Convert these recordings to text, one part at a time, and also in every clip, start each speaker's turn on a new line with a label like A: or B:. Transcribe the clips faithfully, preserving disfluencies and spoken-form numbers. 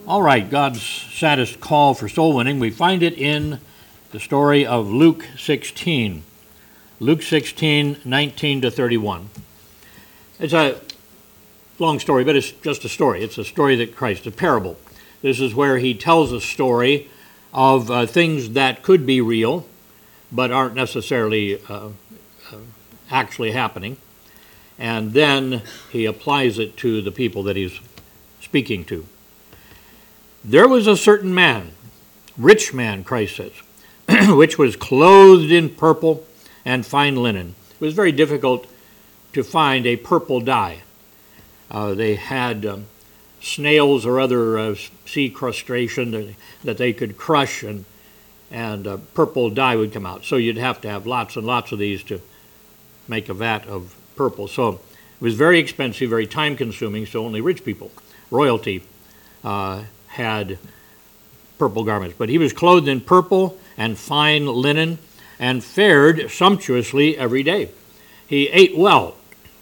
A: All right, God's saddest call for soul winning, we find it in the story of Luke sixteen. Luke sixteen, nineteen to thirty-one. It's a long story, but it's just a story. It's a story that Christ, a parable. This is where he tells a story of uh, things that could be real, but aren't necessarily uh, uh, actually happening. And then he applies it to the people that he's speaking to. There was a certain man, rich man, Christ says, which was clothed in purple and fine linen. It was very difficult to find a purple dye. Uh, they had um, snails or other uh, sea crustacean that, that they could crush, and and uh, purple dye would come out. So you'd have to have lots and lots of these to make a vat of purple. So it was very expensive, very time-consuming, so only rich people, royalty, uh, had purple garments. But he was clothed in purple and fine linen and fared sumptuously every day. He ate well.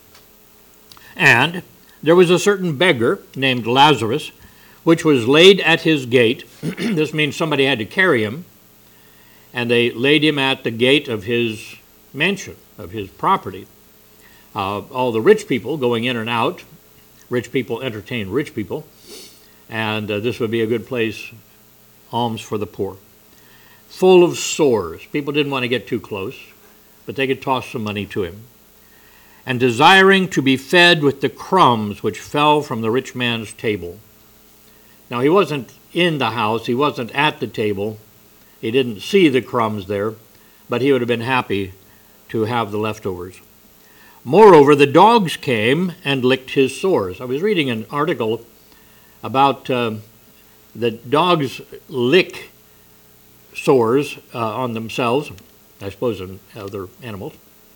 A: And there was a certain beggar named Lazarus, which was laid at his gate. This means somebody had to carry him, and they laid him at the gate of his mansion, of his property. Uh, all the rich people going in and out, rich people entertain rich people, and uh, this would be a good place, alms for the poor. Full of sores. People didn't want to get too close, but they could toss some money to him. And desiring to be fed with the crumbs which fell from the rich man's table. Now, he wasn't in the house, he wasn't at the table, he didn't see the crumbs there, but he would have been happy to have the leftovers. Moreover, the dogs came and licked his sores. I was reading an article about uh, that dogs lick sores uh, on themselves, I suppose in other animals,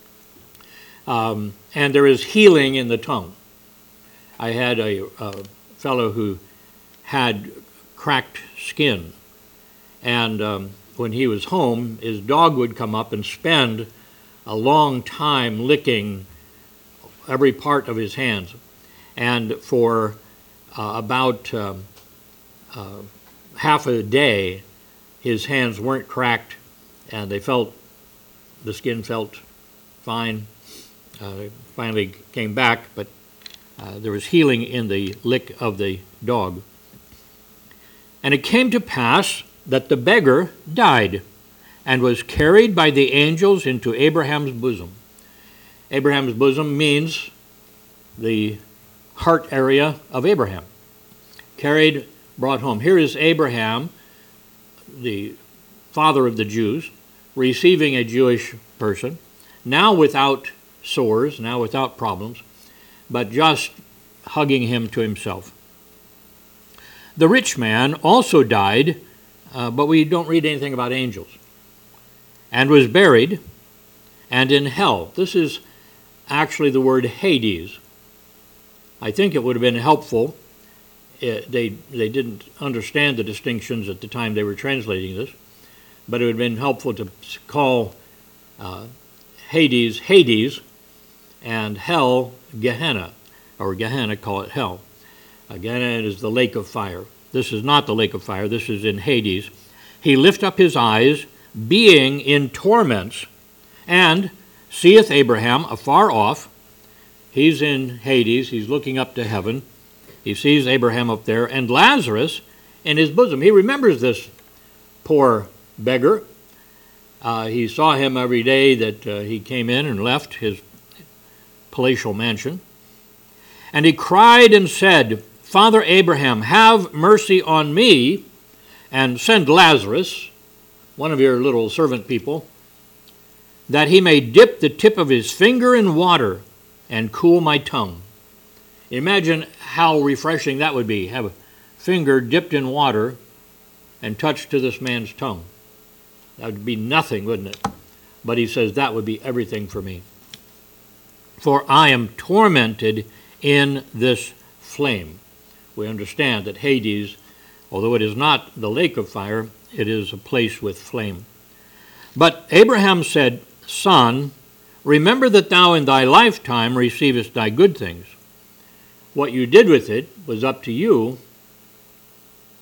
A: um, and there is healing in the tongue. I had a, a fellow who had cracked skin, and um, when he was home, his dog would come up and spend a long time licking every part of his hands, and for Uh, about um, uh, half a day, his hands weren't cracked, and they felt, the skin felt fine. Uh, finally came back, but uh, there was healing in the lick of the dog. And it came to pass that the beggar died and was carried by the angels into Abraham's bosom. Abraham's bosom means the heart area of Abraham. Carried, brought home. Here is Abraham, the father of the Jews, receiving a Jewish person, now without sores, now without problems, but just hugging him to himself. The rich man also died, uh, but we don't read anything about angels, and was buried, and in hell. This is actually the word Hades. I think it would have been helpful. It, they they didn't understand the distinctions at the time they were translating this, but it would have been helpful to call uh, Hades Hades and hell Gehenna, or Gehenna, call it hell. Uh, Gehenna is the lake of fire. This is not the lake of fire. This is in Hades. He lift up his eyes, being in torments, and seeth Abraham afar off. He's in Hades. He's looking up to heaven. He sees Abraham up there, and Lazarus in his bosom. He remembers this poor beggar. Uh, he saw him every day that uh, he came in and left his palatial mansion. And he cried and said, Father Abraham, have mercy on me, and send Lazarus, one of your little servant people, that he may dip the tip of his finger in water and cool my tongue. Imagine how refreshing that would be, have a finger dipped in water and touched to this man's tongue. That would be nothing, wouldn't it? But he says that would be everything for me. For I am tormented in this flame. We understand that Hades, although it is not the lake of fire, it is a place with flame. But Abraham said, Son, remember that thou in thy lifetime receivest thy good things. What you did with it was up to you,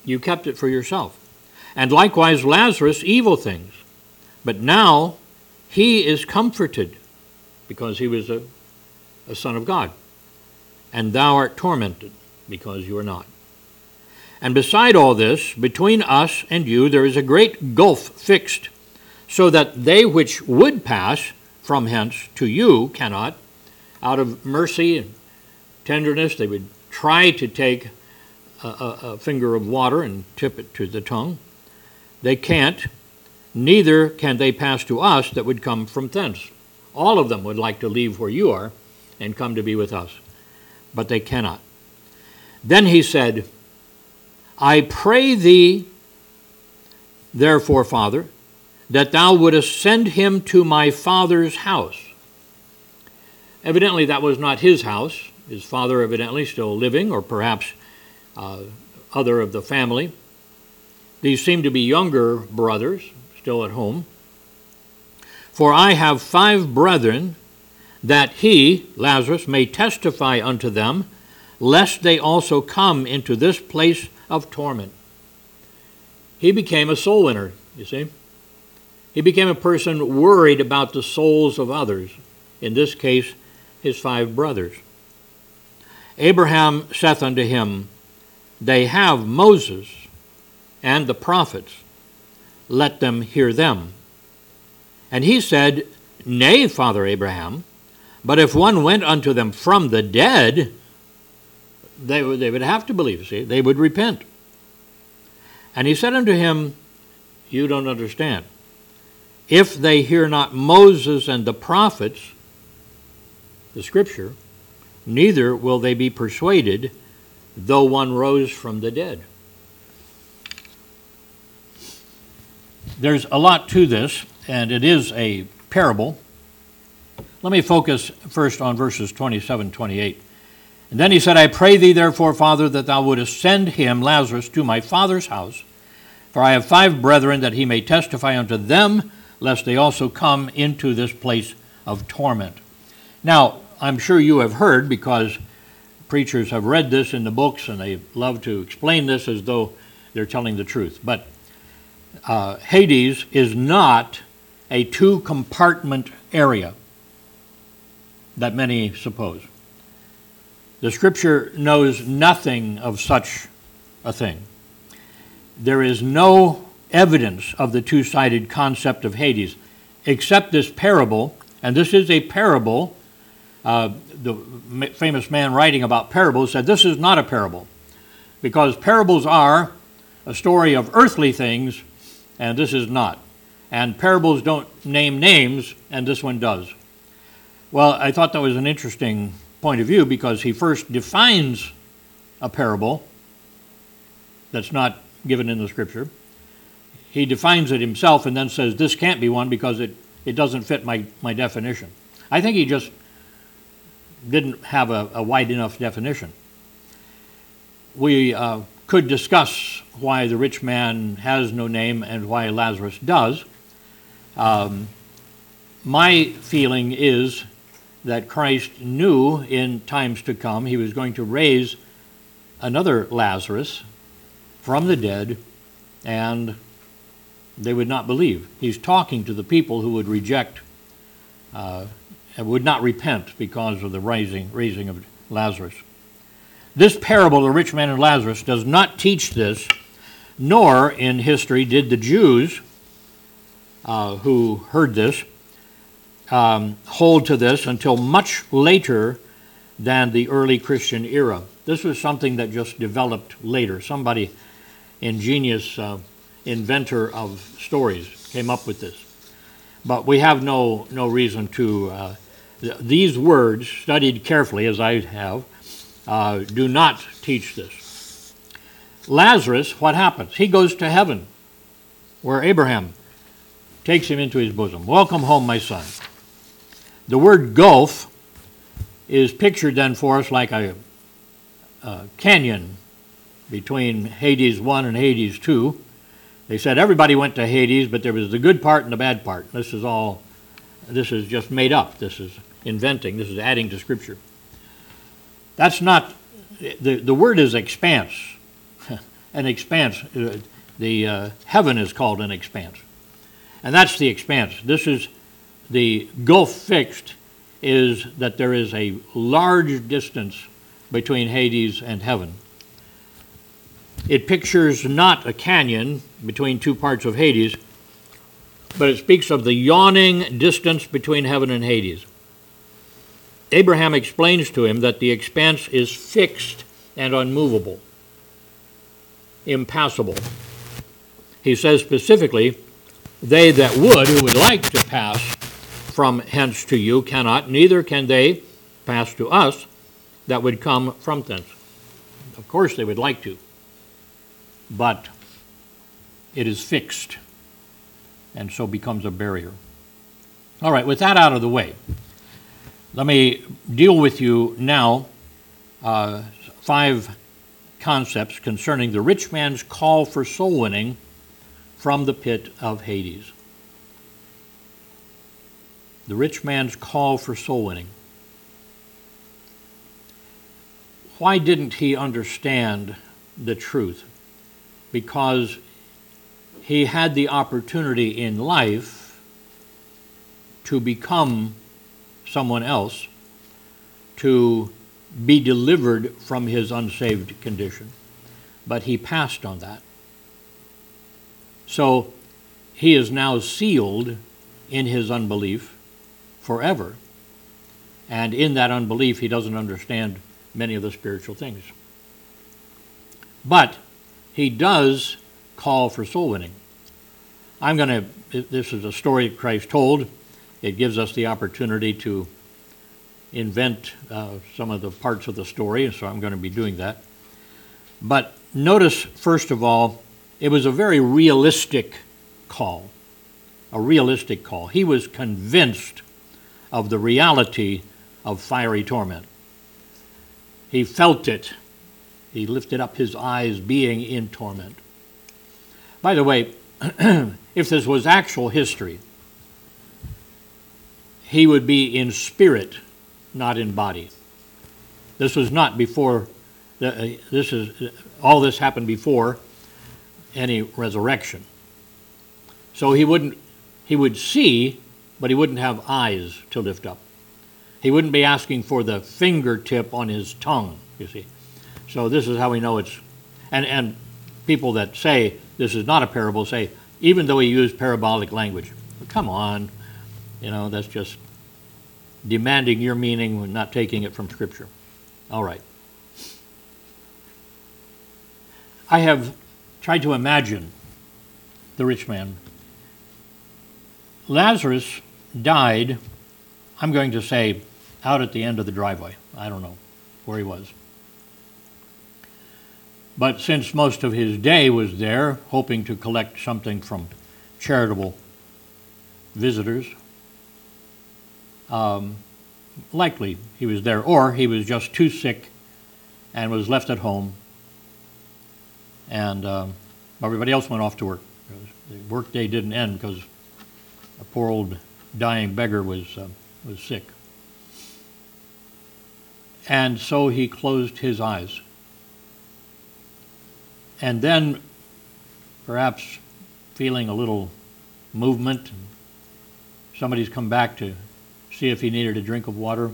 A: you kept it for yourself. And likewise Lazarus, evil things. But now he is comforted, because he was a, a son of God. And thou art tormented, because you are not. And beside all this, between us and you there is a great gulf fixed, so that they which would pass from hence to you cannot. Out of mercy and tenderness, they would try to take a, a, a finger of water and tip it to the tongue. They can't, neither can they pass to us that would come from thence. All of them would like to leave where you are and come to be with us, but they cannot. Then he said, I pray thee, therefore, Father, that thou wouldest send him to my father's house. Evidently that was not his house. His father evidently still living, or perhaps uh, other of the family. These seem to be younger brothers, still at home. For I have five brethren, that he, Lazarus, may testify unto them, lest they also come into this place of torment. He became a soul winner, you see. He became a person worried about the souls of others, in this case, his five brothers. Abraham saith unto him, They have Moses and the prophets, let them hear them. And he said, Nay, Father Abraham, but if one went unto them from the dead, they would, they would have to believe, see, they would repent. And he said unto him, You don't understand. If they hear not Moses and the prophets, the scripture, neither will they be persuaded, though one rose from the dead. There's a lot to this, and it is a parable. Let me focus first on verses twenty-seven, twenty-eight. And then he said, I pray thee, therefore, Father, that thou wouldest send him, Lazarus, to my father's house, for I have five brethren, that he may testify unto them, lest they also come into this place of torment. Now, I'm sure you have heard, because preachers have read this in the books, and they love to explain this as though they're telling the truth. But uh, Hades is not a two-compartment area that many suppose. The Scripture knows nothing of such a thing. There is no evidence of the two-sided concept of Hades, except this parable, and this is a parable. Uh, the famous man writing about parables said this is not a parable, because parables are a story of earthly things, and this is not. And parables don't name names, and this one does. Well, I thought that was an interesting point of view, because he first defines a parable that's not given in the Scripture. He defines it himself and then says, this can't be one because it, it doesn't fit my, my definition. I think he just didn't have a, a wide enough definition. We uh, could discuss why the rich man has no name and why Lazarus does. Um, my feeling is that Christ knew in times to come he was going to raise another Lazarus from the dead, and they would not believe. He's talking to the people who would reject uh, and would not repent because of the rising, raising of Lazarus. This parable, the rich man and Lazarus, does not teach this, nor in history did the Jews uh, who heard this um, hold to this until much later than the early Christian era. This was something that just developed later. Somebody, ingenious uh, inventor of stories, came up with this. But we have no, no reason to... Uh, th- these words, studied carefully as I have, uh, do not teach this. Lazarus, what happens? He goes to heaven, where Abraham takes him into his bosom. Welcome home, my son. The word gulf is pictured then for us like a, a canyon between Hades one and Hades two. They said everybody went to Hades, but there was the good part and the bad part. This is all, this is just made up. This is inventing. This is adding to Scripture. That's not, the, the word is expanse. an expanse. Uh, the uh, heaven is called an expanse. And that's the expanse. This is the gulf fixed, is that there is a large distance between Hades and heaven. It pictures not a canyon between two parts of Hades, but it speaks of the yawning distance between heaven and Hades. Abraham explains to him that the expanse is fixed and unmovable, impassable. He says specifically, they that would, who would like to pass from hence to you, cannot, neither can they pass to us that would come from thence. Of course they would like to, but it is fixed, and so becomes a barrier. All right, with that out of the way, let me deal with you now uh, five concepts concerning the rich man's call for soul winning from the pit of Hades. The rich man's call for soul winning. Why didn't he understand the truth? Because he had the opportunity in life to become someone else, to be delivered from his unsaved condition. But he passed on that. So he is now sealed in his unbelief forever. And in that unbelief, he doesn't understand many of the spiritual things. But he does call for soul winning. I'm going to, this is a story Christ told. It gives us the opportunity to invent uh, some of the parts of the story, so I'm going to be doing that. But notice, first of all, it was a very realistic call, a realistic call. He was convinced of the reality of fiery torment. He felt it. He lifted up his eyes being in torment. By the way, if this was actual history, he would be in spirit, not in body. This was not before, the, uh, this is, all this happened before any resurrection. So he wouldn't, he would see, but he wouldn't have eyes to lift up. He wouldn't be asking for the fingertip on his tongue, you see. So this is how we know it's, and, and people that say this is not a parable say, even though he used parabolic language, well, come on, you know, that's just demanding your meaning and not taking it from Scripture. All right. I have tried to imagine the rich man. Lazarus died, I'm going to say, out at the end of the driveway. I don't know where he was. But since most of his day was there, hoping to collect something from charitable visitors, um, likely he was there, or he was just too sick and was left at home, and um, everybody else went off to work. The workday didn't end because a poor old dying beggar was uh, was sick. And so he closed his eyes. And then, perhaps feeling a little movement, somebody's come back to see if he needed a drink of water.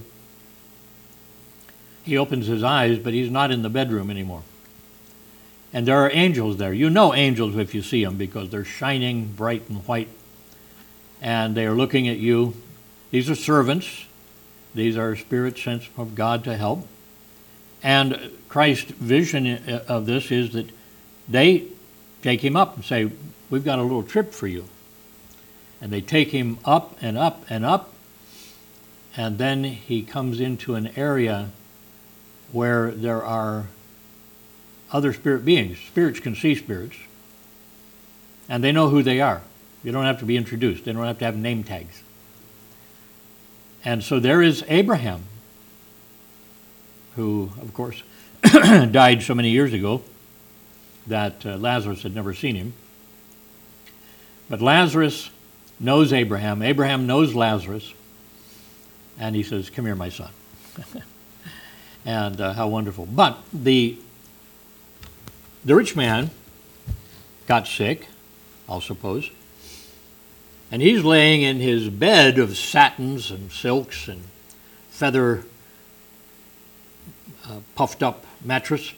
A: He opens his eyes, but he's not in the bedroom anymore. And there are angels there. You know angels if you see them because they're shining bright and white. And they are looking at you. These are servants. These are spirits sent from God to help. And Christ's vision of this is that they take him up and say, we've got a little trip for you. And they take him up and up and up. And then he comes into an area where there are other spirit beings. Spirits can see spirits. And they know who they are. You don't have to be introduced. They don't have to have name tags. And so there is Abraham, who, of course, died so many years ago that uh, Lazarus had never seen him. But Lazarus knows Abraham. Abraham knows Lazarus. And he says, come here, my son. And uh, how wonderful. But the the rich man got sick, I'll suppose, and he's laying in his bed of satins and silks and feather uh, puffed up mattress,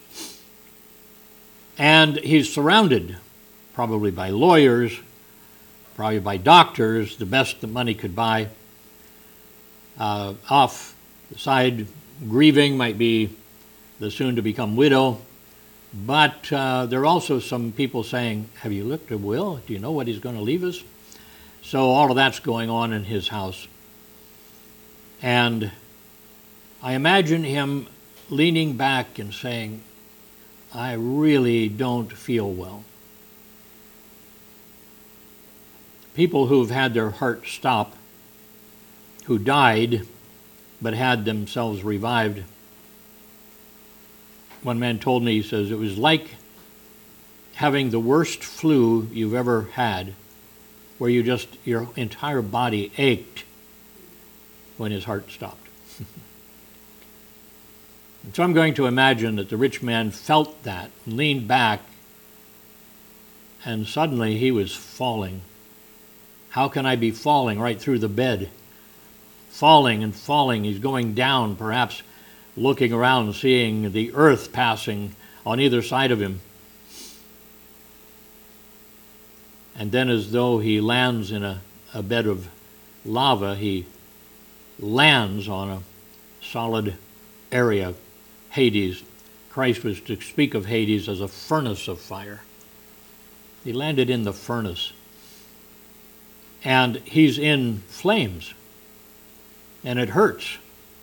A: and he's surrounded probably by lawyers, probably by doctors, the best that money could buy. Uh, off the side, grieving might be the soon-to-become widow, but uh, there are also some people saying, have you looked at Will? Do you know what he's going to leave us? So all of that's going on in his house. And I imagine him leaning back and saying, I really don't feel well. People who've had their heart stop, who died but had themselves revived. One man told me, he says, it was like having the worst flu you've ever had, where you just, your entire body ached when his heart stopped. And so I'm going to imagine that the rich man felt that, leaned back, and suddenly he was falling. How can I be falling right through the bed? Falling and falling. He's going down, perhaps looking around, seeing the earth passing on either side of him. And then, as though he lands in a, a bed of lava, he lands on a solid area, Hades. Christ was to speak of Hades as a furnace of fire. He landed in the furnace. And he's in flames. And it hurts.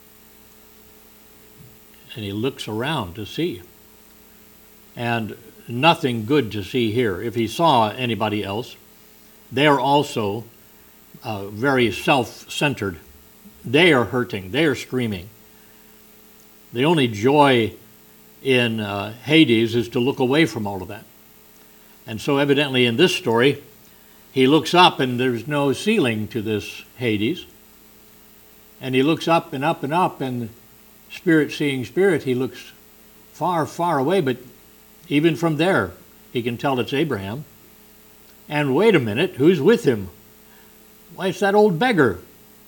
A: And he looks around to see. And nothing good to see here. If he saw anybody else, they are also uh, very self-centered. They are hurting. They are screaming. The only joy in uh, Hades is to look away from all of that. And so evidently in this story, he looks up and there's no ceiling to this Hades. And he looks up and up and up, and spirit seeing spirit, he looks far, far away, but even from there, he can tell it's Abraham. And wait a minute, who's with him? Why, it's that old beggar.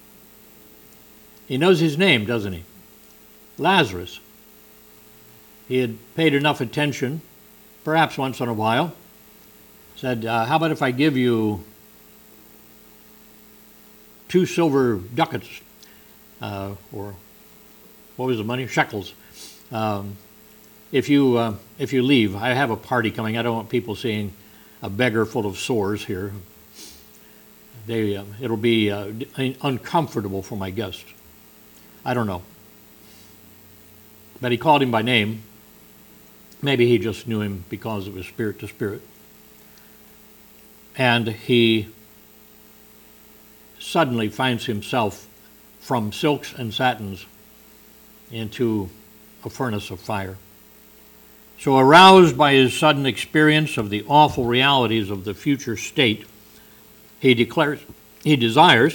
A: He knows his name, doesn't he? Lazarus. He had paid enough attention, perhaps once in a while, said, uh, how about if I give you two silver ducats, uh, or what was the money? Shekels. Um, if you uh, if you leave, I have a party coming. I don't want people seeing a beggar full of sores here. They uh, it'll be uh, uncomfortable for my guests. I don't know. But he called him by name. Maybe he just knew him because it was spirit to spirit. And he suddenly finds himself from silks and satins into a furnace of fire. So aroused by his sudden experience of the awful realities of the future state, he declares, he desires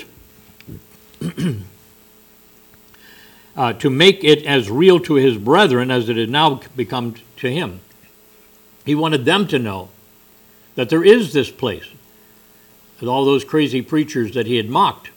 A: uh, to make it as real to his brethren as it had now become to him. He wanted them to know that there is this place with all those crazy preachers that he had mocked.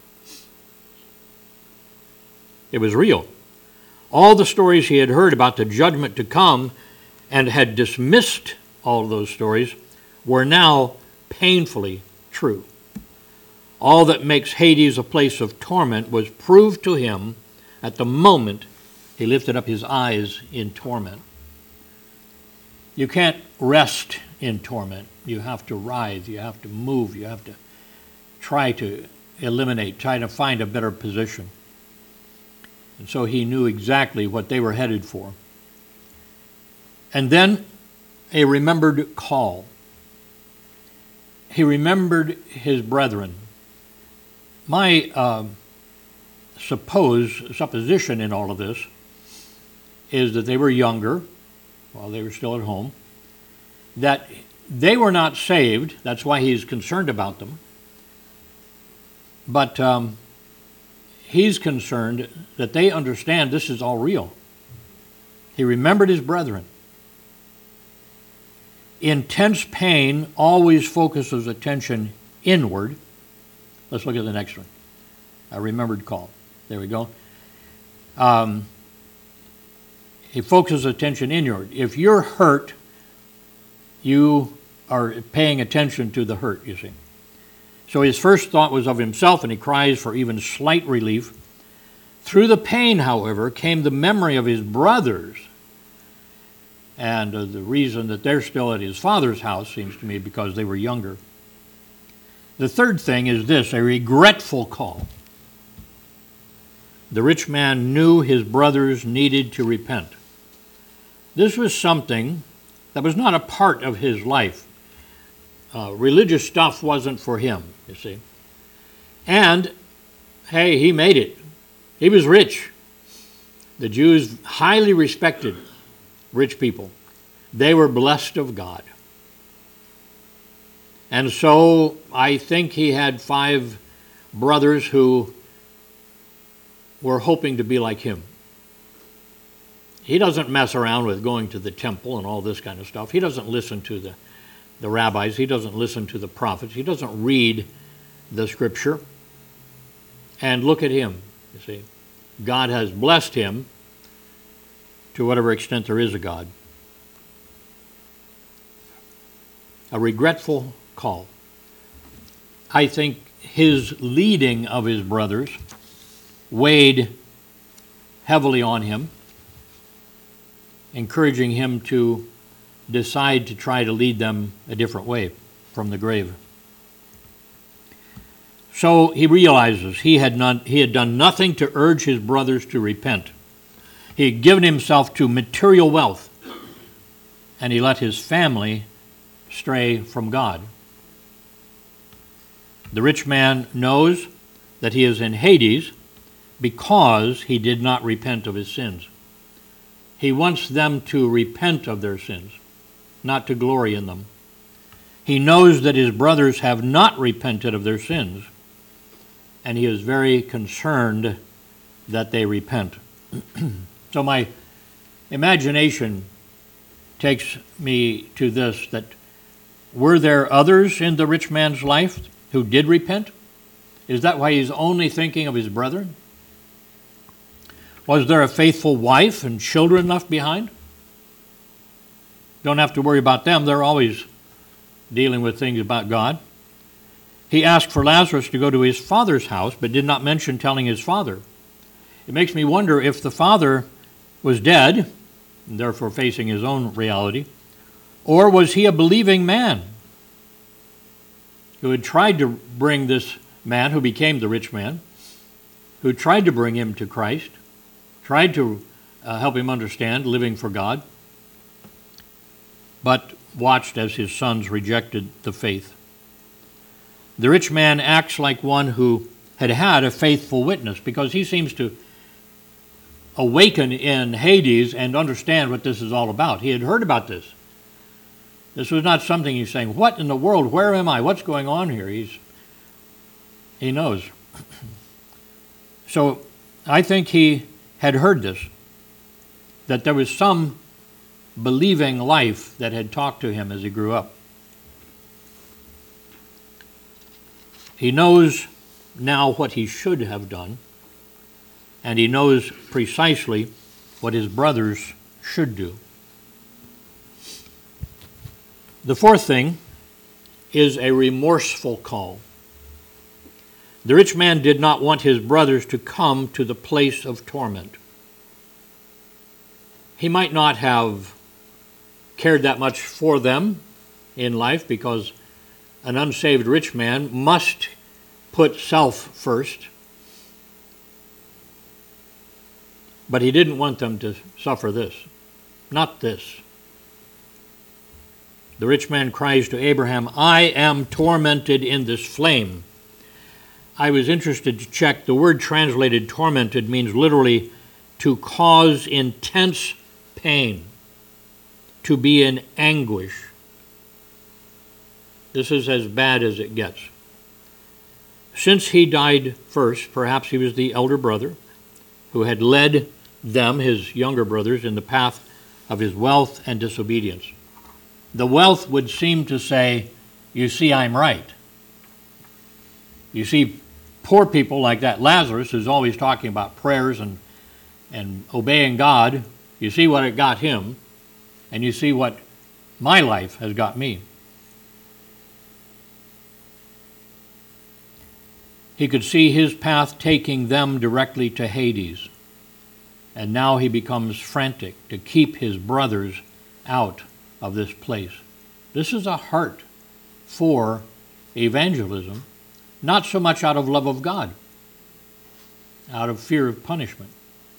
A: It was real. All the stories he had heard about the judgment to come and had dismissed all those stories were now painfully true. All that makes Hades a place of torment was proved to him at the moment he lifted up his eyes in torment. You can't rest in torment. You have to writhe, you have to move, you have to try to eliminate, try to find a better position. And so he knew exactly what they were headed for. And then a remembered call. He remembered his brethren. My uh, suppose, supposition in all of this is that they were younger while they were still at home, that they were not saved. That's why he's concerned about them. But um, he's concerned that they understand this is all real. He remembered his brethren. intense pain always focuses attention inward. Let's look at the next one. A remembered call. There we go. Um, it focuses attention inward. If you're hurt, you are paying attention to the hurt, you see. So his first thought was of himself, and he cries for even slight relief. Through the pain, however, came the memory of his brothers. And uh, the reason that they're still at his father's house seems to me because they were younger. The third thing is this, a regretful call. The rich man knew his brothers needed to repent. This was something that was not a part of his life. Uh, religious stuff wasn't for him, you see. And, hey, he made it. He was rich. The Jews highly respected rich people. They were blessed of God. And so I think he had five brothers who were hoping to be like him. He doesn't mess around with going to the temple and all this kind of stuff. He doesn't listen to the, the rabbis. He doesn't listen to the prophets. He doesn't read the scripture. And look at him, you see. God has blessed him to whatever extent there is a God. A regretful call. I think his leading of his brothers weighed heavily on him, encouraging him to decide to try to lead them a different way from the grave. So he realizes he had not, he had done nothing to urge his brothers to repent. He had given himself to material wealth, and he let his family stray from God. The rich man knows that he is in Hades because he did not repent of his sins. He wants them to repent of their sins, not to glory in them. He knows that his brothers have not repented of their sins, and he is very concerned that they repent. So my imagination takes me to this, that were there others in the rich man's life who did repent? Is that why he's only thinking of his brethren? Was there a faithful wife and children left behind? Don't have to worry about them. They're always dealing with things about God. He asked for Lazarus to go to his father's house, but did not mention telling his father. It makes me wonder if the father was dead, and therefore facing his own reality, or was he a believing man who had tried to bring this man who became the rich man, who tried to bring him to Christ, tried to uh, help him understand living for God, but watched as his sons rejected the faith. The rich man acts like one who had had a faithful witness, because he seems to awaken in Hades and understand what this is all about. He had heard about this. This was not something he's saying, what in the world, where am I, what's going on here? He's, he knows. So I think he had heard this, that there was some believing life that had talked to him as he grew up. He knows now what he should have done, and he knows precisely what his brothers should do. The fourth thing is a remorseful call. The rich man did not want his brothers to come to the place of torment. He might not have cared that much for them in life, because an unsaved rich man must put self first. But he didn't want them to suffer this, not this. The rich man cries to Abraham, I am tormented in this flame. I was interested to check. The word translated tormented means literally to cause intense pain, to be in anguish. This is as bad as it gets. Since he died first, perhaps he was the elder brother who had led them, his younger brothers, in the path of his wealth and disobedience. the wealth would seem to say, you see, I'm right. You see, poor people like that Lazarus, who's always talking about prayers and, and obeying God, you see what it got him, and you see what my life has got me. He could see his path taking them directly to Hades. And now he becomes frantic to keep his brothers out of this place. This is a heart for evangelism, not so much out of love of God, out of fear of punishment.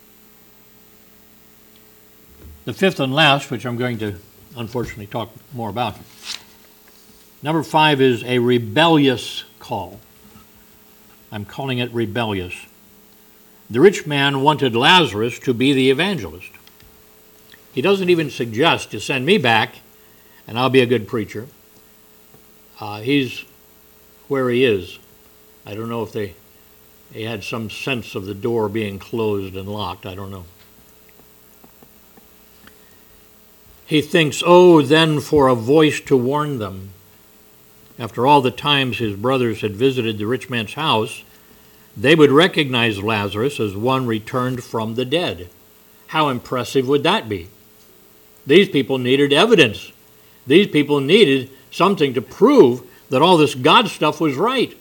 A: The fifth and last, which I'm going to unfortunately talk more about. Number five is a rebellious call. I'm calling it rebellious. The rich man wanted Lazarus to be the evangelist. He doesn't even suggest to send me back and I'll be a good preacher. Uh, he's where he is. I don't know if they, they had some sense of the door being closed and locked. I don't know. He thinks, oh, then for a voice to warn them. After all the times his brothers had visited the rich man's house, they would recognize Lazarus as one returned from the dead. How impressive would that be? These people needed evidence. These people needed something to prove that all this God stuff was right.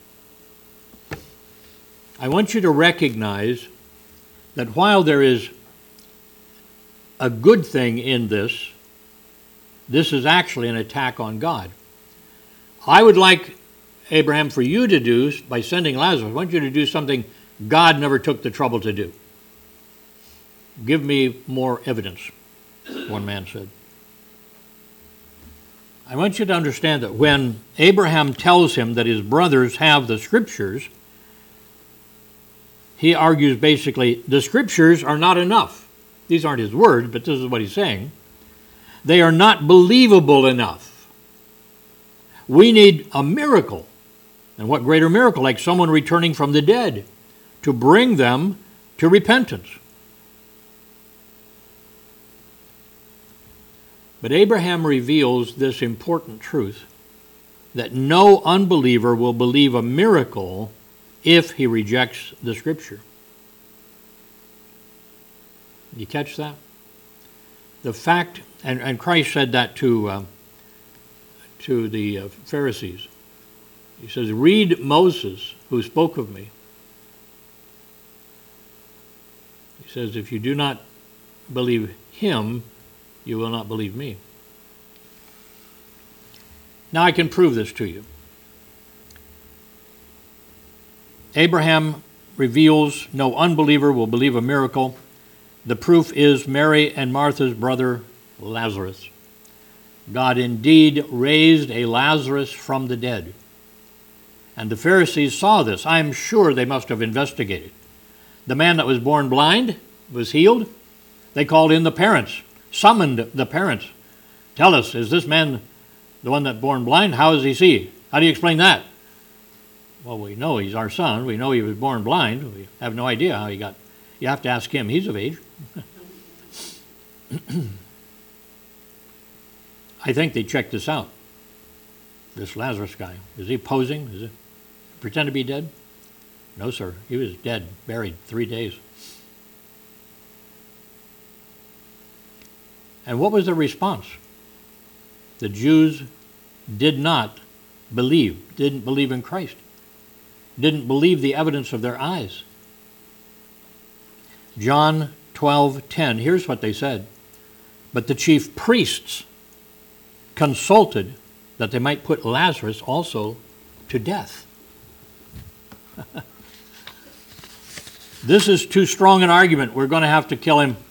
A: I want you to recognize that while there is a good thing in this, this is actually an attack on God. I would like, Abraham, for you to do, by sending Lazarus, I want you to do something God never took the trouble to do. Give me more evidence, one man said. I want you to understand that when Abraham tells him that his brothers have the scriptures, he argues basically, the scriptures are not enough. These aren't his words, but this is what he's saying. They are not believable enough. We need a miracle. And what greater miracle, like someone returning from the dead, to bring them to repentance. But Abraham reveals this important truth, that no unbeliever will believe a miracle if he rejects the Scripture. You catch that? The fact, and, and Christ said that to, uh, to the uh, Pharisees. He says, read Moses, who spoke of me. He says, if you do not believe him, you will not believe me. Now I can prove this to you. Abraham reveals no unbeliever will believe a miracle. The proof is Mary and Martha's brother Lazarus. God indeed raised a Lazarus from the dead. And the Pharisees saw this. I'm sure they must have investigated. The man that was born blind was healed. They called in the parents, summoned the parents. Tell us, is this man the one that born blind? How does he see? How do you explain that? Well, we know he's our son. We know he was born blind. We have no idea how he got. You have to ask him. He's of age. I think they checked this out. This Lazarus guy. Is he posing? Is he pretend to be dead? No, sir. He was dead, buried three days. And what was the response? The Jews did not believe, didn't believe in Christ, didn't believe the evidence of their eyes. John twelve ten, here's what they said. But the chief priests consulted that they might put Lazarus also to death. This is too strong an argument. We're going to have to kill him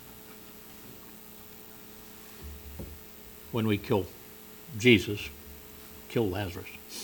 A: when we kill Jesus, kill Lazarus.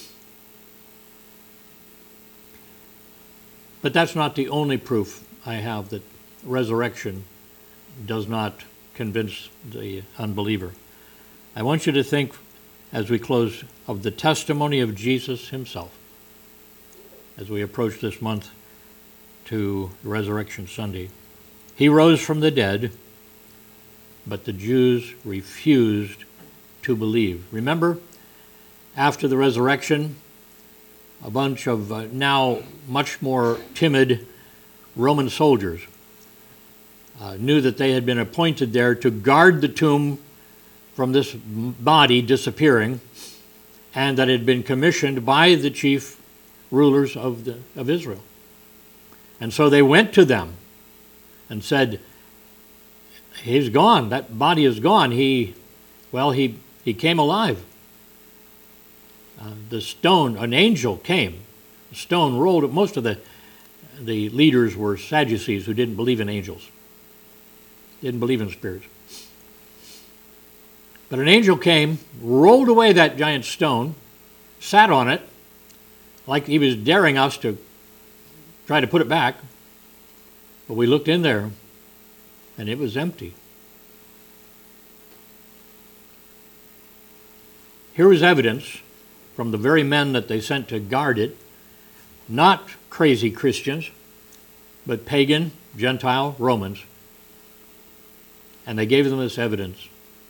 A: But that's not the only proof I have that resurrection does not convince the unbeliever. I want you to think, as we close, of the testimony of Jesus himself as we approach this month to Resurrection Sunday. He rose from the dead, but the Jews refused to believe. Remember, after the resurrection, a bunch of uh, now much more timid Roman soldiers uh, knew that they had been appointed there to guard the tomb from this body disappearing, and that it had been commissioned by the chief rulers of, the, of Israel. And so they went to them and said, he's gone, that body is gone. He, well, he, he came alive. Uh, the stone, an angel came. The stone rolled. Most of the, the leaders were Sadducees who didn't believe in angels, didn't believe in spirits. But an angel came, rolled away that giant stone, sat on it, like he was daring us to try to put it back. But we looked in there, and it was empty. Here is evidence from the very men that they sent to guard it, not crazy Christians, but pagan, Gentile Romans. And they gave them this evidence.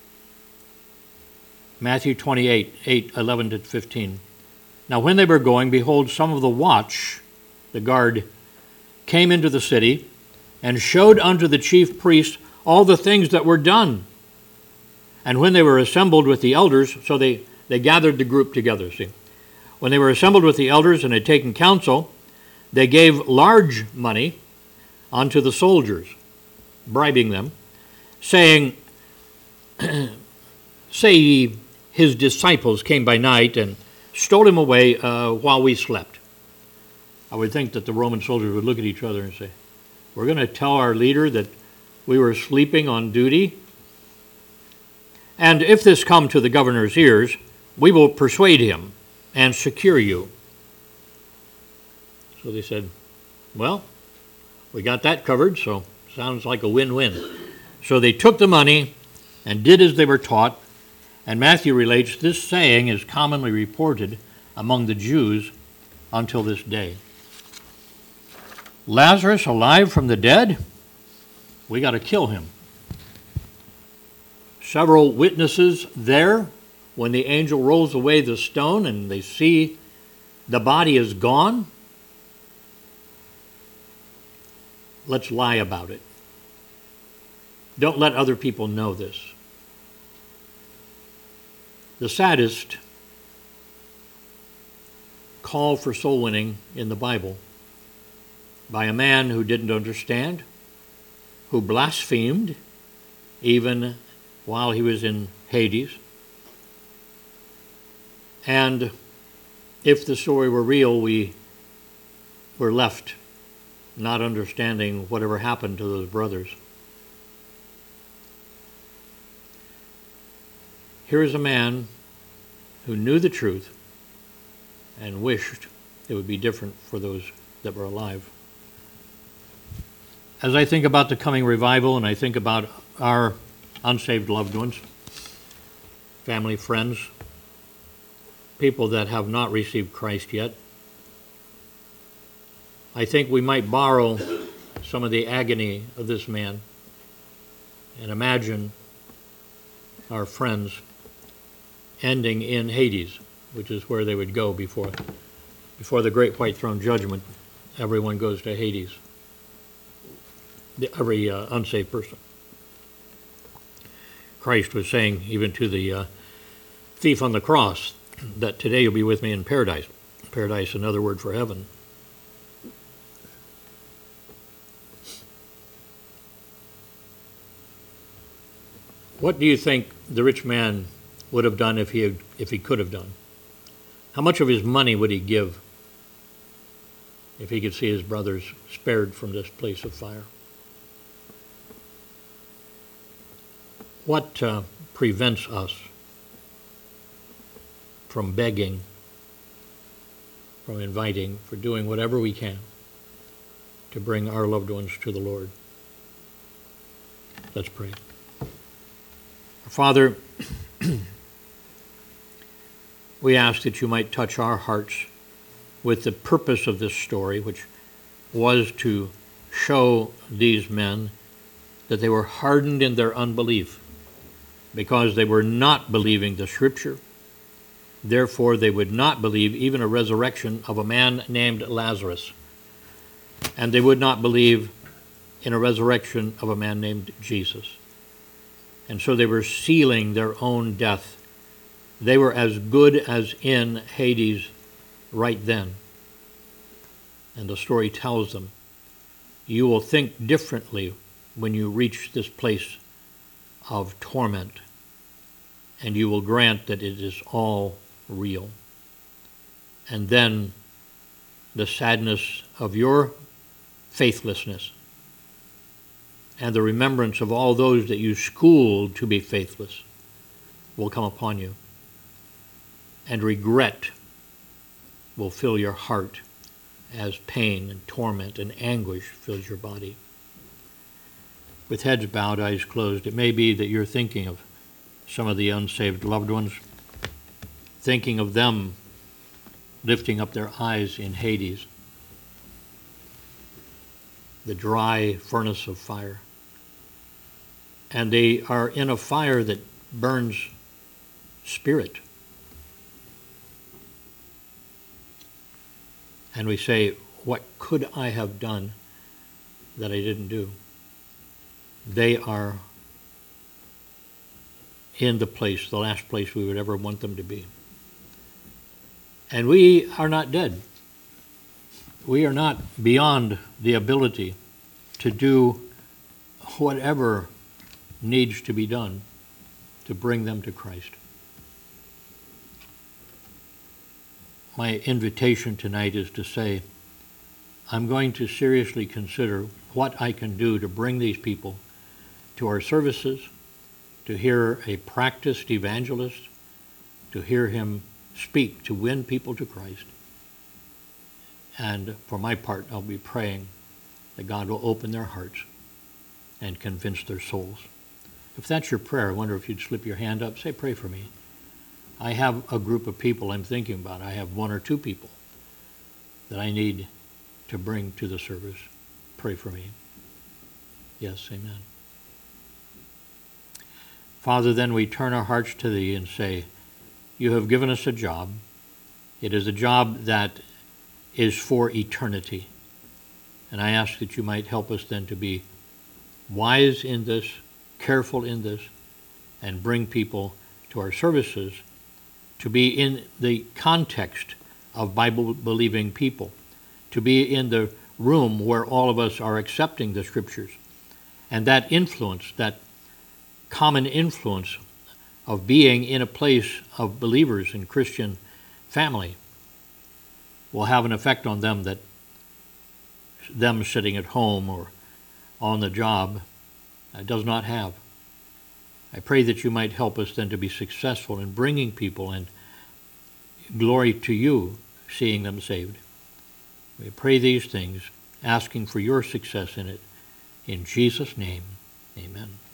A: Matthew twenty-eight, eight, eleven to fifteen. Now when they were going, behold, some of the watch, the guard, came into the city and showed unto the chief priests all the things that were done. And when they were assembled with the elders, so they, they gathered the group together, see. When they were assembled with the elders and had taken counsel, they gave large money unto the soldiers, bribing them, saying, say ye, his disciples came by night and stole him away uh, while we slept. I would think that the Roman soldiers would look at each other and say, we're going to tell our leader that we were sleeping on duty? And if this come to the governor's ears, we will persuade him and secure you. So they said, well, we got that covered, so sounds like a win-win. So they took the money and did as they were taught. And Matthew relates, this saying is commonly reported among the Jews until this day. Lazarus alive from the dead? We got to kill him. Several witnesses there when the angel rolls away the stone and they see the body is gone. Let's lie about it. Don't let other people know this. The saddest call for soul winning in the Bible by a man who didn't understand, who blasphemed even while he was in Hades. And if the story were real, we were left not understanding whatever happened to those brothers. Here is a man who knew the truth and wished it would be different for those that were alive. As I think about the coming revival and I think about our unsaved loved ones, family, friends, people that have not received Christ yet, I think we might borrow some of the agony of this man and imagine our friends ending in Hades, which is where they would go before, before the great white throne judgment. Everyone goes to Hades, every uh, unsaved person. Christ was saying even to the uh, thief on the cross that today you'll be with me in paradise. Paradise, another word for heaven. What do you think the rich man would have done if he had, if he could have done? How much of his money would he give if he could see his brothers spared from this place of fire? What uh, prevents us from begging, from inviting, for doing whatever we can to bring our loved ones to the Lord? Let's pray. Father, we ask that you might touch our hearts with the purpose of this story, which was to show these men that they were hardened in their unbelief. because they were not believing the Scripture. Therefore, they would not believe even a resurrection of a man named Lazarus. And they would not believe in a resurrection of a man named Jesus. And so they were sealing their own death. They were as good as in Hades right then. And the story tells them, you will think differently when you reach this place of torment, and you will grant that it is all real. And then the sadness of your faithlessness and the remembrance of all those that you schooled to be faithless will come upon you. And regret will fill your heart as pain and torment and anguish fills your body. With heads bowed, eyes closed, it may be that you're thinking of some of the unsaved loved ones, thinking of them lifting up their eyes in Hades, the dry furnace of fire. And they are in a fire that burns spirit. And we say, what could I have done that I didn't do? They are in the place, the last place we would ever want them to be. And we are not dead. We are not beyond the ability to do whatever needs to be done to bring them to Christ. My invitation tonight is to say, I'm going to seriously consider what I can do to bring these people to our services, to hear a practiced evangelist, to hear him speak, to win people to Christ. And for my part, I'll be praying that God will open their hearts and convince their souls. If that's your prayer, I wonder if you'd slip your hand up, say, pray for me. I have a group of people I'm thinking about. I have one or two people that I need to bring to the service. Pray for me. Yes, amen. Father, then we turn our hearts to Thee and say, You have given us a job. It is a job that is for eternity. And I ask that You might help us then to be wise in this, careful in this, and bring people to our services to be in the context of Bible-believing people, to be in the room where all of us are accepting the Scriptures. And that influence, that common influence of being in a place of believers in Christian family will have an effect on them that them sitting at home or on the job uh, does not have. I pray that You might help us then to be successful in bringing people and glory to You, seeing them saved. We pray these things, asking for Your success in it. In Jesus' name, amen.